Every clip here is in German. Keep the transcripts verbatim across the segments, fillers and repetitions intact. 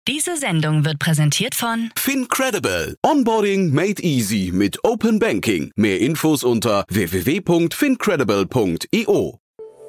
Diese Sendung wird präsentiert von FinCredible. Onboarding made easy mit Open Banking. Mehr Infos unter w w w punkt fincredible punkt i o.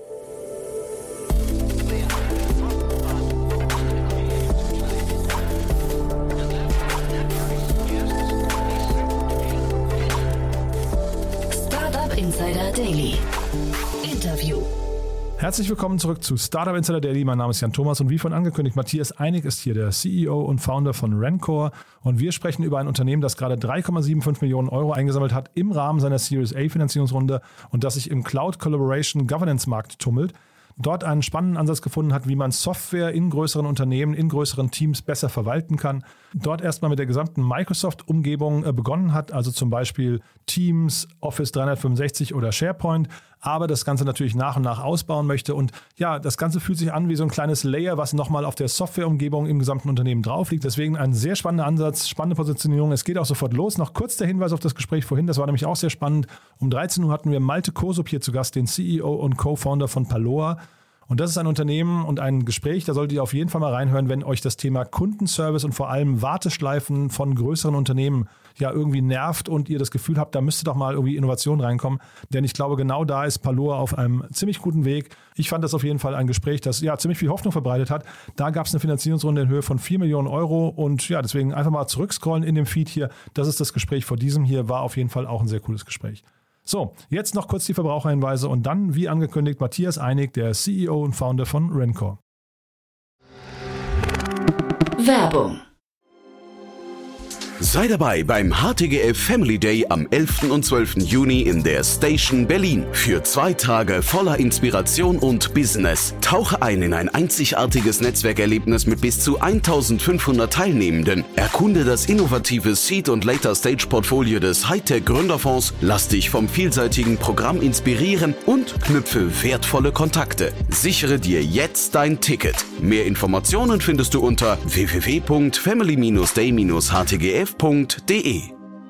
Startup Insider Daily. Interview. Herzlich willkommen zurück zu Startup Insider Daily. Mein Name ist Jan Thomas und wie von angekündigt, Matthias Einig ist hier, der C E O und Founder von Rencore. Und wir sprechen über ein Unternehmen, das gerade drei Komma fünfundsiebzig Millionen Euro eingesammelt hat im Rahmen seiner Series A Finanzierungsrunde und das sich im Cloud Collaboration Governance Markt tummelt. Dort einen spannenden Ansatz gefunden hat, wie man Software in größeren Unternehmen, in größeren Teams besser verwalten kann. Dort erstmal mit der gesamten Microsoft-Umgebung begonnen hat, also zum Beispiel Teams, Office dreihundertfünfundsechzig oder SharePoint, aber das Ganze natürlich nach und nach ausbauen möchte. Und ja, das Ganze fühlt sich an wie so ein kleines Layer, was nochmal auf der Softwareumgebung im gesamten Unternehmen drauf liegt. Deswegen ein sehr spannender Ansatz, spannende Positionierung. Es geht auch sofort los. Noch kurz der Hinweis auf das Gespräch vorhin, das war nämlich auch sehr spannend. Um dreizehn Uhr hatten wir Malte Kosup hier zu Gast, den C E O und Co-Founder von Paloa. Und das ist ein Unternehmen und ein Gespräch, da solltet ihr auf jeden Fall mal reinhören, wenn euch das Thema Kundenservice und vor allem Warteschleifen von größeren Unternehmen ja irgendwie nervt und ihr das Gefühl habt, da müsste doch mal irgendwie Innovation reinkommen. Denn ich glaube, genau da ist Paloa auf einem ziemlich guten Weg. Ich fand das auf jeden Fall ein Gespräch, das ja ziemlich viel Hoffnung verbreitet hat. Da gab es eine Finanzierungsrunde in Höhe von vier Millionen Euro und ja, deswegen einfach mal zurückscrollen in dem Feed hier. Das ist das Gespräch vor diesem hier, war auf jeden Fall auch ein sehr cooles Gespräch. So, jetzt noch kurz die Verbraucherhinweise und dann, wie angekündigt, Matthias Einig, der C E O und Founder von Rencore. Werbung. Sei dabei beim H T G F Family Day am elften und zwölften Juni in der Station Berlin. Für zwei Tage voller Inspiration und Business. Tauche ein in ein einzigartiges Netzwerkerlebnis mit bis zu eintausendfünfhundert Teilnehmenden. Erkunde das innovative Seed- und Later-Stage-Portfolio des Hightech-Gründerfonds. Lass dich vom vielseitigen Programm inspirieren und knüpfe wertvolle Kontakte. Sichere dir jetzt dein Ticket. Mehr Informationen findest du unter w w w punkt family day dash h t g f punkt d e.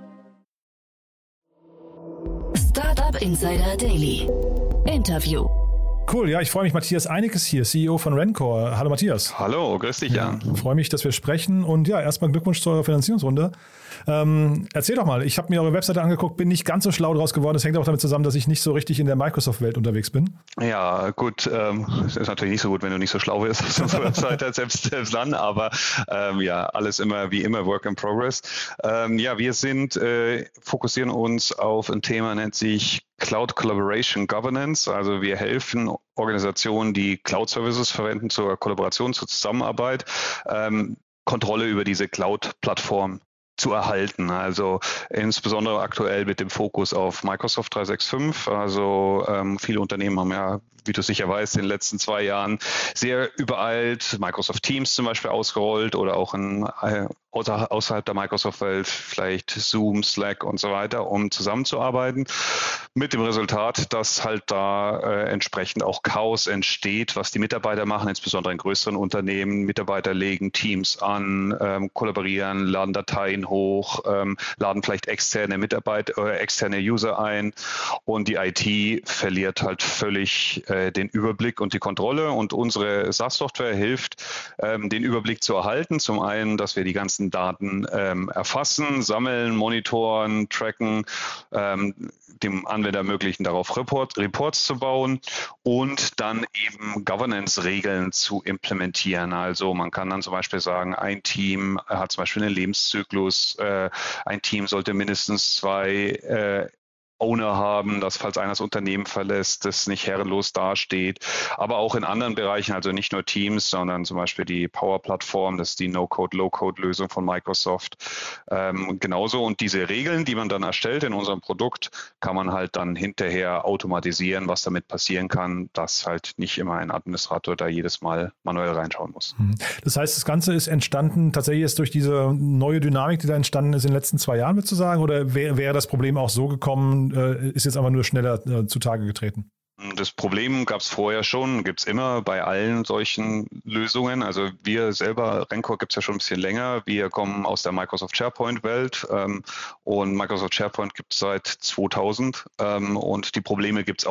Startup Insider Daily. Interview. Cool, ja, ich freue mich. Matthias Einig ist hier, C E O von Rencore. Hallo Matthias. Hallo, grüß dich, Jan. Ja, freue mich, dass wir sprechen und ja, erstmal Glückwunsch zu eurer Finanzierungsrunde. Ähm, erzähl doch mal, ich habe mir eure Webseite angeguckt, bin nicht ganz so schlau draus geworden. Das hängt auch damit zusammen, dass ich nicht so richtig in der Microsoft-Welt unterwegs bin. Ja, gut, ähm, das ist natürlich nicht so gut, wenn du nicht so schlau bist auf unserer Webseite, selbst, selbst dann, aber ähm, ja, alles immer wie immer Work in Progress. Ähm, ja, wir sind, äh, fokussieren uns auf ein Thema, nennt sich Cloud Collaboration Governance. Also wir helfen Organisationen, die Cloud-Services verwenden zur Kollaboration, zur Zusammenarbeit, ähm, Kontrolle über diese Cloud-Plattform zu erhalten. Also insbesondere aktuell mit dem Fokus auf Microsoft dreihundertfünfundsechzig. Also ähm, viele Unternehmen haben ja, wie du sicher weißt, in den letzten zwei Jahren sehr übereilt Microsoft Teams zum Beispiel ausgerollt oder auch in, äh, außer, außerhalb der Microsoft-Welt vielleicht Zoom, Slack und so weiter, um zusammenzuarbeiten. Mit dem Resultat, dass halt da äh, entsprechend auch Chaos entsteht, was die Mitarbeiter machen, insbesondere in größeren Unternehmen. Mitarbeiter legen Teams an, ähm, kollaborieren, laden Dateien hoch, ähm, laden vielleicht externe Mitarbeiter oder äh, externe User ein und die I T verliert halt völlig äh, den Überblick und die Kontrolle und unsere SaaS-Software hilft, ähm, den Überblick zu erhalten. Zum einen, dass wir die ganzen Daten ähm, erfassen, sammeln, monitoren, tracken, ähm, dem Anwender ermöglichen, darauf Report, Reports zu bauen und dann eben Governance-Regeln zu implementieren. Also man kann dann zum Beispiel sagen, ein Team hat zum Beispiel einen Lebenszyklus, äh, ein Team sollte mindestens zwei äh, Owner haben, dass falls einer das Unternehmen verlässt, das nicht herrenlos dasteht. Aber auch in anderen Bereichen, also nicht nur Teams, sondern zum Beispiel die Power-Plattform, das ist die No-Code, Low-Code-Lösung von Microsoft. Ähm, genauso und diese Regeln, die man dann erstellt in unserem Produkt, kann man halt dann hinterher automatisieren, was damit passieren kann, dass halt nicht immer ein Administrator da jedes Mal manuell reinschauen muss. Das heißt, das Ganze ist entstanden tatsächlich jetzt durch diese neue Dynamik, die da entstanden ist in den letzten zwei Jahren, würdest du sagen? Oder wäre wär das Problem auch so gekommen, ist jetzt aber nur schneller äh, zutage getreten? Das Problem gab es vorher schon, gibt es immer bei allen solchen Lösungen. Also wir selber, Rencore gibt es ja schon ein bisschen länger. Wir kommen aus der Microsoft SharePoint-Welt ähm, und Microsoft SharePoint gibt es seit zweitausend ähm, und die Probleme gibt es auch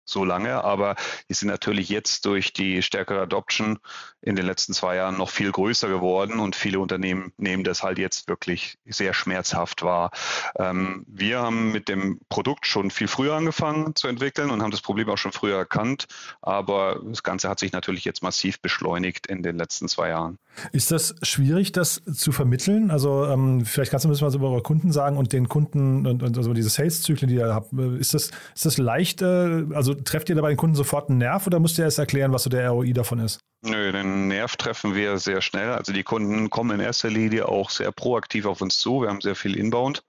so lange, aber die sind natürlich jetzt durch die stärkere Adoption in den letzten zwei Jahren noch viel größer geworden und viele Unternehmen nehmen das halt jetzt wirklich sehr schmerzhaft wahr. Ähm, wir haben mit dem Produkt schon viel früher angefangen zu entwickeln und haben das Problem auch schon früher erkannt, aber das Ganze hat sich natürlich jetzt massiv beschleunigt in den letzten zwei Jahren. Ist das schwierig, das zu vermitteln? Also ähm, vielleicht kannst du ein bisschen was über eure Kunden sagen und den Kunden und, und also diese Sales-Zyklen, die ihr habt. Ist das, ist das leicht, äh, also trefft ihr dabei den Kunden sofort einen Nerv oder müsst ihr erst erklären, was so der R O I davon ist? Nö, den Nerv treffen wir sehr schnell. Also die Kunden kommen in erster Linie auch sehr proaktiv auf uns zu. Wir haben sehr viel Inbound.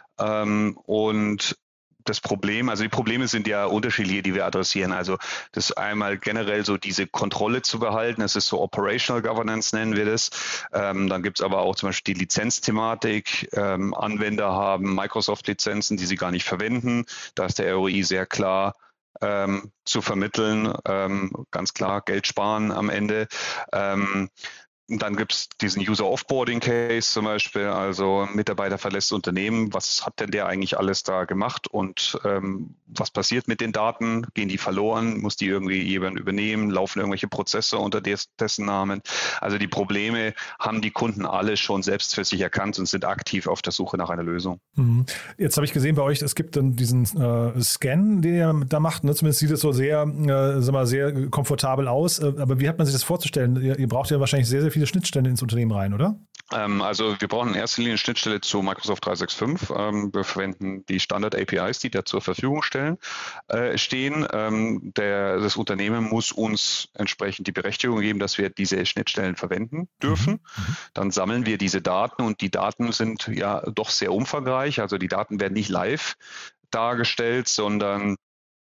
Ähm, und das Problem, also die Probleme sind ja unterschiedliche, die wir adressieren. Also das ist einmal generell so diese Kontrolle zu behalten. Das ist so Operational Governance, nennen wir das. Ähm, dann gibt es aber auch zum Beispiel die Lizenzthematik. Ähm, Anwender haben Microsoft-Lizenzen, die sie gar nicht verwenden. Da ist der R O I sehr klar ähm, zu vermitteln. Ähm, ganz klar Geld sparen am Ende. Ähm, Und dann gibt es diesen User-Offboarding-Case zum Beispiel, also Mitarbeiter verlässt das Unternehmen, was hat denn der eigentlich alles da gemacht und ähm, was passiert mit den Daten? Gehen die verloren? Muss die irgendwie jemand übernehmen? Laufen irgendwelche Prozesse unter des, dessen Namen? Also die Probleme haben die Kunden alle schon selbst für sich erkannt und sind aktiv auf der Suche nach einer Lösung. Mhm. Jetzt habe ich gesehen bei euch, es gibt dann diesen äh, Scan, den ihr da macht, ne? Zumindest sieht es so sehr, äh, sag mal, sehr komfortabel aus, äh, aber wie hat man sich das vorzustellen? Ihr, ihr braucht ja wahrscheinlich sehr, sehr viele Schnittstellen ins Unternehmen rein, oder? Ähm, also wir brauchen in erster Linie eine Schnittstelle zu Microsoft dreihundertfünfundsechzig. Ähm, wir verwenden die Standard-A P Is, die da zur Verfügung stellen, äh, stehen. Ähm, der, das Unternehmen muss uns entsprechend die Berechtigung geben, dass wir diese Schnittstellen verwenden dürfen. Mhm. Dann sammeln wir diese Daten und die Daten sind ja doch sehr umfangreich. Also die Daten werden nicht live dargestellt, sondern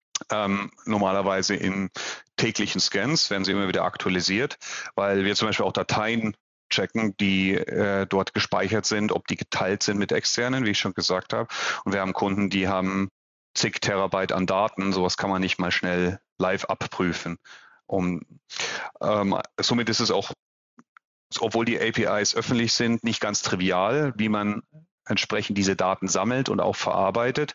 Ähm, normalerweise in täglichen Scans werden sie immer wieder aktualisiert, weil wir zum Beispiel auch Dateien checken, die äh, dort gespeichert sind, ob die geteilt sind mit externen, wie ich schon gesagt habe. Und wir haben Kunden, die haben zig Terabyte an Daten, sowas kann man nicht mal schnell live abprüfen. Um, ähm, somit ist es auch, obwohl die A P Is öffentlich sind, nicht ganz trivial, wie man entsprechend diese Daten sammelt und auch verarbeitet,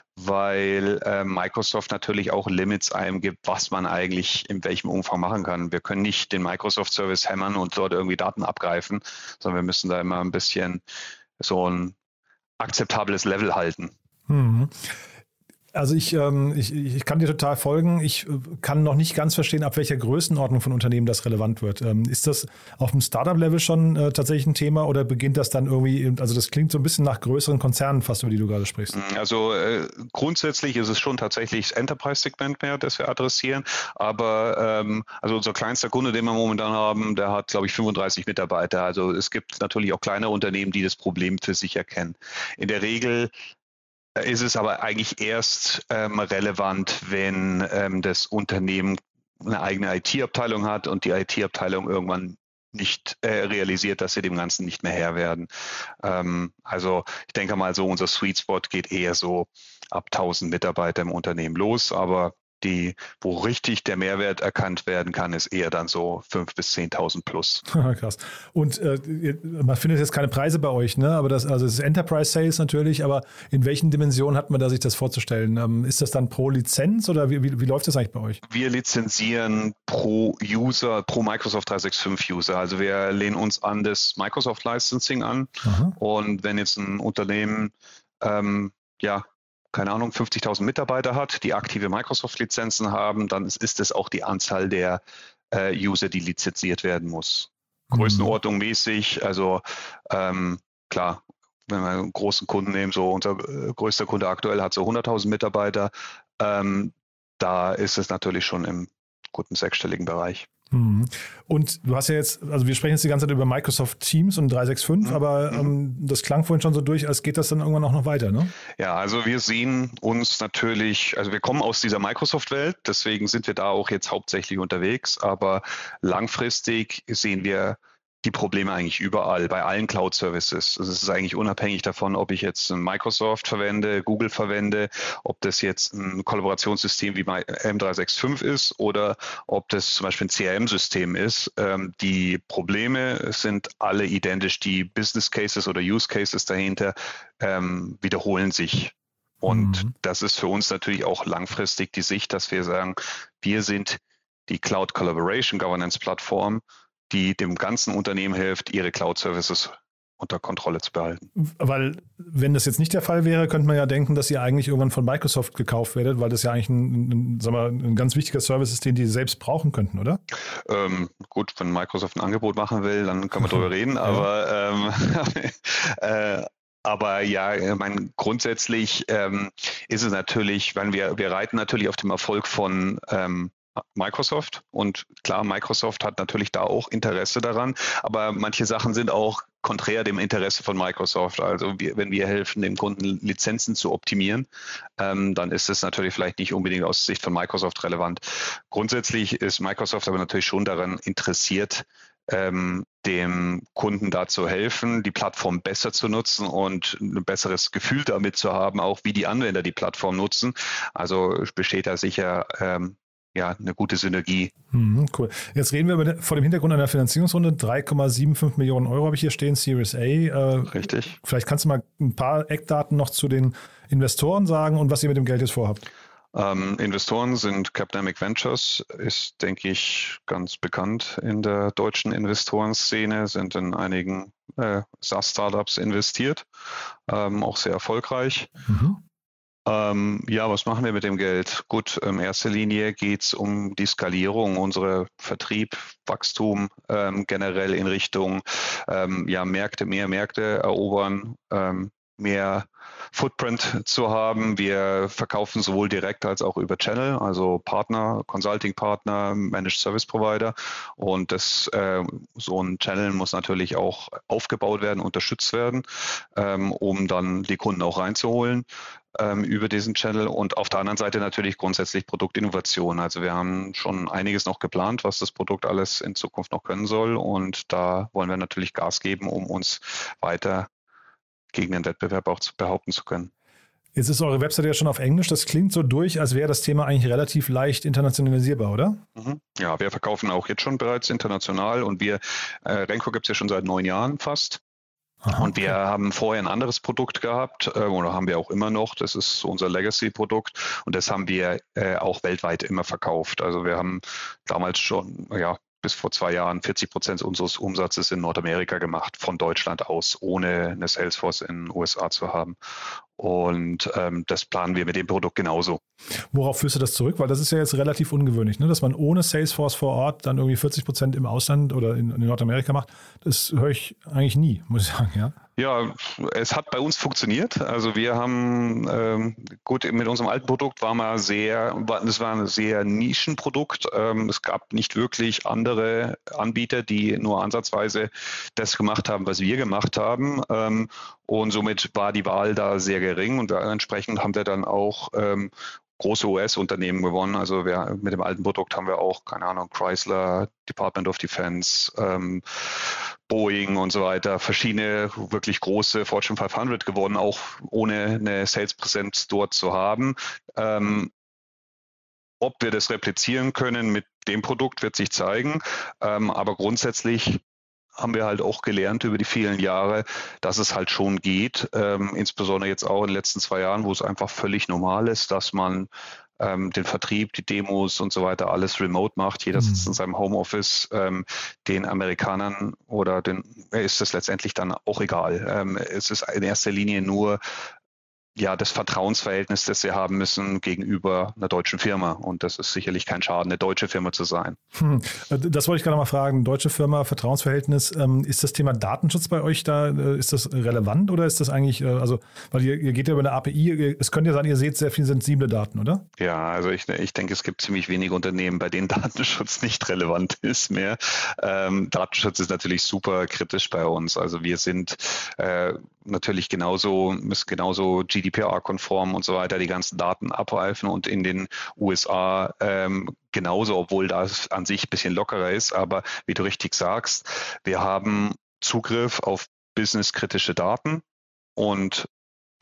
weil äh, Microsoft natürlich auch Limits einem gibt, was man eigentlich in welchem Umfang machen kann. Wir können nicht den Microsoft-Service hämmern und dort irgendwie Daten abgreifen, sondern wir müssen da immer ein bisschen so ein akzeptables Level halten. Mhm. Also ich, ähm, ich, ich kann dir total folgen. Ich kann noch nicht ganz verstehen, ab welcher Größenordnung von Unternehmen das relevant wird. Ähm, ist das auf dem Startup-Level schon äh, tatsächlich ein Thema oder beginnt das dann irgendwie, also das klingt so ein bisschen nach größeren Konzernen fast, über die du gerade sprichst. Also äh, grundsätzlich ist es schon tatsächlich das Enterprise-Segment mehr, das wir adressieren. Aber ähm, also unser kleinster Kunde, den wir momentan haben, der hat, glaube ich, fünfunddreißig Mitarbeiter. Also es gibt natürlich auch kleinere Unternehmen, die das Problem für sich erkennen. In der Regel ist es aber eigentlich erst ähm, relevant, wenn ähm, das Unternehmen eine eigene I T-Abteilung hat und die I T-Abteilung irgendwann nicht äh, realisiert, dass sie dem Ganzen nicht mehr Herr werden. Ähm, also ich denke mal so, unser Sweet Spot geht eher so ab tausend Mitarbeiter im Unternehmen los, aber die, wo richtig der Mehrwert erkannt werden kann, ist eher dann so fünftausend bis zehntausend plus. Krass. Und äh, man findet jetzt keine Preise bei euch, ne? Aber das, also es ist Enterprise Sales natürlich, aber in welchen Dimensionen hat man da sich das vorzustellen? Ähm, ist das dann pro Lizenz oder wie, wie, wie läuft das eigentlich bei euch? Wir lizenzieren pro User, pro Microsoft dreihundertfünfundsechzig User. Also wir lehnen uns an das Microsoft Licensing an. Aha. Und wenn jetzt ein Unternehmen ähm, ja keine Ahnung, fünfzigtausend Mitarbeiter hat, die aktive Microsoft-Lizenzen haben, dann ist, ist es auch die Anzahl der äh, User, die lizenziert werden muss. Mhm. Größenordnung mäßig, also ähm, klar, wenn wir einen großen Kunden nehmen, so unser äh, größter Kunde aktuell hat so hunderttausend Mitarbeiter, ähm, da ist es natürlich schon im guten sechsstelligen Bereich. Und du hast ja jetzt, also wir sprechen jetzt die ganze Zeit über Microsoft Teams und dreihundertfünfundsechzig, mhm. aber ähm, das klang vorhin schon so durch, als geht das dann irgendwann auch noch weiter, ne? Ja, also wir sehen uns natürlich, also wir kommen aus dieser Microsoft-Welt, deswegen sind wir da auch jetzt hauptsächlich unterwegs, aber langfristig sehen wir die Probleme eigentlich überall, bei allen Cloud-Services. Also es ist eigentlich unabhängig davon, ob ich jetzt Microsoft verwende, Google verwende, ob das jetzt ein Kollaborationssystem wie M dreihunderfünfundsechzig ist oder ob das zum Beispiel ein C R M-System ist. Ähm, die Probleme sind alle identisch. Die Business Cases oder Use Cases dahinter ähm, wiederholen sich. Und Mhm. das ist für uns natürlich auch langfristig die Sicht, dass wir sagen, wir sind die Cloud Collaboration Governance Plattform, die dem ganzen Unternehmen hilft, ihre Cloud Services unter Kontrolle zu behalten. Weil, wenn das jetzt nicht der Fall wäre, könnte man ja denken, dass ihr eigentlich irgendwann von Microsoft gekauft werdet, weil das ja eigentlich ein, ein, sagen wir, ein ganz wichtiger Service ist, den die selbst brauchen könnten, oder? Ähm, gut, wenn Microsoft ein Angebot machen will, dann können wir drüber reden, Ja. aber ähm, äh, aber ja, ich meine, grundsätzlich ähm, ist es natürlich, wenn wir, wir reiten natürlich auf dem Erfolg von ähm, Microsoft und klar, Microsoft hat natürlich da auch Interesse daran, aber manche Sachen sind auch konträr dem Interesse von Microsoft. Also wir, wenn wir helfen, dem Kunden Lizenzen zu optimieren, ähm, dann ist es natürlich vielleicht nicht unbedingt aus Sicht von Microsoft relevant. Grundsätzlich ist Microsoft aber natürlich schon daran interessiert, ähm, dem Kunden da zu helfen, die Plattform besser zu nutzen und ein besseres Gefühl damit zu haben, auch wie die Anwender die Plattform nutzen. Also besteht da sicher ähm, ja, eine gute Synergie. Mhm, cool. Jetzt reden wir über den, vor dem Hintergrund einer Finanzierungsrunde. drei Komma fünfundsiebzig Millionen Euro habe ich hier stehen, Series A. Äh, Richtig. Vielleicht kannst du mal ein paar Eckdaten noch zu den Investoren sagen und was ihr mit dem Geld jetzt vorhabt. Ähm, Investoren sind Capdemic Ventures, ist, denke ich, ganz bekannt in der deutschen Investorenszene, sind in einigen äh, SaaS-Startups investiert, ähm, auch sehr erfolgreich. Mhm. Ähm, ja, was machen wir mit dem Geld? Gut, in erster Linie geht es um die Skalierung, unserer Vertrieb, Wachstum ähm, generell in Richtung ähm, ja, Märkte, mehr Märkte erobern, ähm, mehr Footprint zu haben. Wir verkaufen sowohl direkt als auch über Channel, also Partner, Consulting-Partner, Managed Service Provider. Und das, äh, so ein Channel muss natürlich auch aufgebaut werden, unterstützt werden, ähm, um dann die Kunden auch reinzuholen ähm, über diesen Channel. Und auf der anderen Seite natürlich grundsätzlich Produktinnovation. Also wir haben schon einiges noch geplant, was das Produkt alles in Zukunft noch können soll. Und da wollen wir natürlich Gas geben, um uns weiter gegen den Wettbewerb auch zu behaupten zu können. Jetzt ist eure Webseite ja schon auf Englisch. Das klingt so durch, als wäre das Thema eigentlich relativ leicht internationalisierbar, oder? Mhm. Ja, wir verkaufen auch jetzt schon bereits international und wir, äh, Renko gibt es ja schon seit neun Jahren fast. Aha, Und wir okay. haben vorher ein anderes Produkt gehabt, äh, oder haben wir auch immer noch, das ist so unser Legacy-Produkt und das haben wir äh, auch weltweit immer verkauft. Also wir haben damals schon, ja, bis vor zwei Jahren vierzig Prozent unseres Umsatzes in Nordamerika gemacht, von Deutschland aus, ohne eine Salesforce in den U S A zu haben. Und ähm, das planen wir mit dem Produkt genauso. Worauf führst du das zurück? Weil das ist ja jetzt relativ ungewöhnlich, ne? Dass man ohne Salesforce vor Ort dann irgendwie vierzig Prozent im Ausland oder in, in Nordamerika macht. Das höre ich eigentlich nie, muss ich sagen, ja. Ja, es hat bei uns funktioniert. Also wir haben, ähm, gut, mit unserem alten Produkt war mal sehr, das war ein sehr Nischenprodukt. Ähm, es gab nicht wirklich andere Anbieter, die nur ansatzweise das gemacht haben, was wir gemacht haben. Ähm, und somit war die Wahl da sehr gering und entsprechend haben wir dann auch ähm, große U S-Unternehmen gewonnen. Also wir, mit dem alten Produkt haben wir auch, keine Ahnung, Chrysler, Department of Defense, ähm, Boeing und so weiter, verschiedene wirklich große Fortune fünfhundert gewonnen, auch ohne eine Sales-Präsenz dort zu haben. Ähm, ob wir das replizieren können mit dem Produkt, wird sich zeigen. Ähm, aber grundsätzlich haben wir halt auch gelernt über die vielen Jahre, dass es halt schon geht, ähm, insbesondere jetzt auch in den letzten zwei Jahren, wo es einfach völlig normal ist, dass man ähm, den Vertrieb, die Demos und so weiter alles remote macht. Jeder sitzt Mhm. in seinem Homeoffice. Ähm, den Amerikanern oder den ist es letztendlich dann auch egal. Ähm, es ist in erster Linie nur ja, das Vertrauensverhältnis, das sie haben müssen gegenüber einer deutschen Firma. Und das ist sicherlich kein Schaden, eine deutsche Firma zu sein. Hm. Das wollte ich gerade mal fragen. Deutsche Firma, Vertrauensverhältnis. Ist das Thema Datenschutz bei euch da, ist das relevant oder ist das eigentlich, also, weil ihr, ihr geht ja über eine A P I, es könnte ja sein, ihr seht sehr viel sensible Daten, oder? Ja, also ich, ich denke, es gibt ziemlich wenige Unternehmen, bei denen Datenschutz nicht relevant ist mehr. Ähm, Datenschutz ist natürlich super kritisch bei uns. Also wir sind äh, natürlich genauso, müssen genauso G D P R-konform und so weiter die ganzen Daten abreifen und in den U S A ähm, genauso, obwohl das an sich ein bisschen lockerer ist. Aber wie du richtig sagst, wir haben Zugriff auf businesskritische Daten und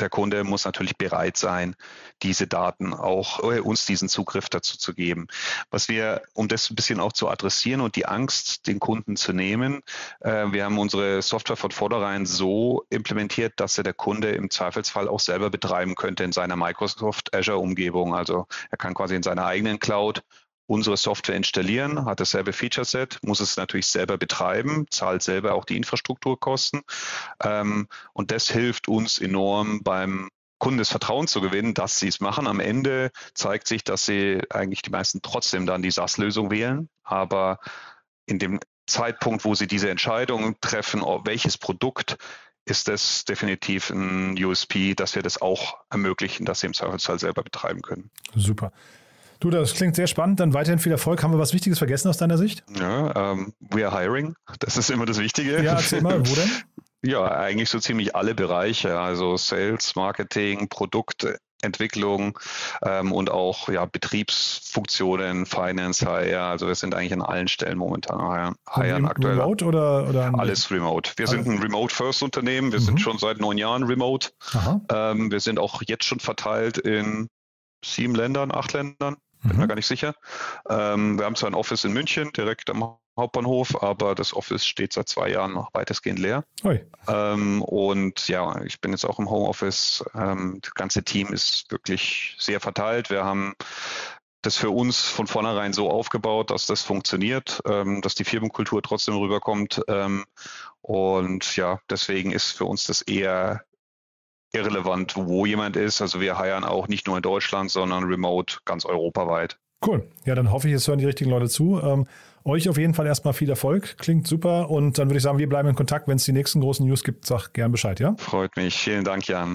der Kunde muss natürlich bereit sein, diese Daten auch, äh, uns diesen Zugriff dazu zu geben. Was wir, um das ein bisschen auch zu adressieren und die Angst den Kunden zu nehmen, äh, wir haben unsere Software von vornherein so implementiert, dass er der Kunde im Zweifelsfall auch selber betreiben könnte in seiner Microsoft Azure-Umgebung. Also er kann quasi in seiner eigenen Cloud unsere Software installieren, hat dasselbe Feature-Set, muss es natürlich selber betreiben, zahlt selber auch die Infrastrukturkosten. Ähm, und das hilft uns enorm beim Kunden das Vertrauen zu gewinnen, dass sie es machen. Am Ende zeigt sich, dass sie eigentlich die meisten trotzdem dann die SaaS-Lösung wählen. Aber in dem Zeitpunkt, wo sie diese Entscheidung treffen, welches Produkt, ist das definitiv ein U S P, dass wir das auch ermöglichen, dass sie im Zweifelsfall selber betreiben können. Super. Du, das klingt sehr spannend. Dann weiterhin viel Erfolg. Haben wir was Wichtiges vergessen aus deiner Sicht? Ja, um, we are hiring. Das ist immer das Wichtige. Ja, erzähl mal, wo denn? Ja, eigentlich so ziemlich alle Bereiche. Also Sales, Marketing, Produktentwicklung ähm, und auch ja, Betriebsfunktionen, Finance, H R. Also wir sind eigentlich an allen Stellen momentan hiren aktuell. Remote oder? oder Alles remote. Wir sind ein Remote-First-Unternehmen. Wir mhm. sind schon seit neun Jahren remote. Ähm, wir sind auch jetzt schon verteilt in sieben Ländern, acht Ländern. Bin mir gar nicht sicher. Ähm, wir haben zwar ein Office in München, direkt am Hauptbahnhof, aber das Office steht seit zwei Jahren noch weitestgehend leer. Ähm, und ja, ich bin jetzt auch im Homeoffice. Ähm, das ganze Team ist wirklich sehr verteilt. Wir haben das für uns von vornherein so aufgebaut, dass das funktioniert, ähm, dass die Firmenkultur trotzdem rüberkommt. Ähm, und ja, deswegen ist für uns das eher irrelevant, wo jemand ist. Also wir hiren auch nicht nur in Deutschland, sondern remote ganz europaweit. Cool. Ja, dann hoffe ich, es hören die richtigen Leute zu. Ähm, euch auf jeden Fall erstmal viel Erfolg. Klingt super. Und dann würde ich sagen, wir bleiben in Kontakt. Wenn es die nächsten großen News gibt, sag gern Bescheid, ja? Freut mich. Vielen Dank, Jan.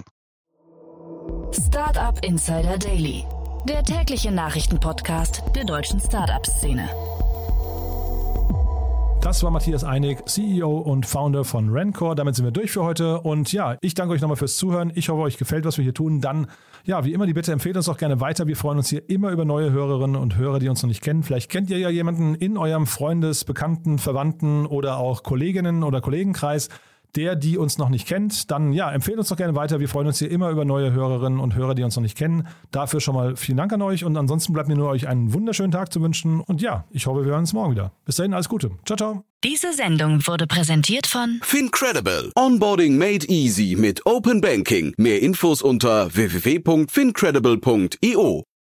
Startup Insider Daily, der tägliche Nachrichtenpodcast der deutschen Startup-Szene. Das war Matthias Einig, C E O und Founder von Rancor. Damit sind wir durch für heute. Und ja, ich danke euch nochmal fürs Zuhören. Ich hoffe, euch gefällt, was wir hier tun. Dann, ja, wie immer, die Bitte empfehlt uns auch gerne weiter. Wir freuen uns hier immer über neue Hörerinnen und Hörer, die uns noch nicht kennen. Vielleicht kennt ihr ja jemanden in eurem Freundes-, Bekannten-, Verwandten- oder auch Kolleginnen- oder Kollegenkreis, der, die uns noch nicht kennt. Dann, ja, empfehlt uns doch gerne weiter. Wir freuen uns hier immer über neue Hörerinnen und Hörer, die uns noch nicht kennen. Dafür schon mal vielen Dank an euch. Und ansonsten bleibt mir nur, euch einen wunderschönen Tag zu wünschen. Und ja, ich hoffe, wir hören uns morgen wieder. Bis dahin, alles Gute. Ciao, ciao. Diese Sendung wurde präsentiert von FinCredible. Onboarding made easy mit Open Banking. Mehr Infos unter w w w punkt fincredible punkt i o.